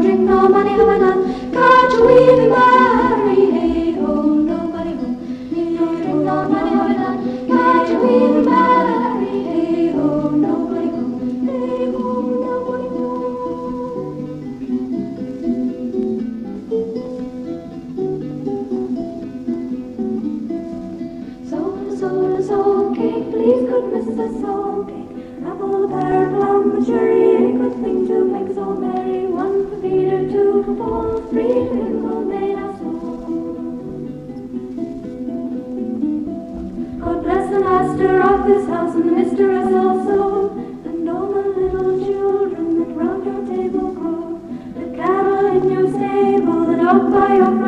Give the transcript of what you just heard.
drink, no money have I none. Can't you weave me marry? Hey ho, nobody home. No drink, no money have I none. Can't you weave me marry? Hey ho, nobody home. Hey ho, nobody Soul cake, please good Mrs. Soul cake. Apple, pear, plum, cherry, a good thing to make so merry. One for Peter, two for Paul, three to him who made us all. God bless the master of this house and the mistress also, and all the little children that round your table grow. The cattle in your stable, the dog by your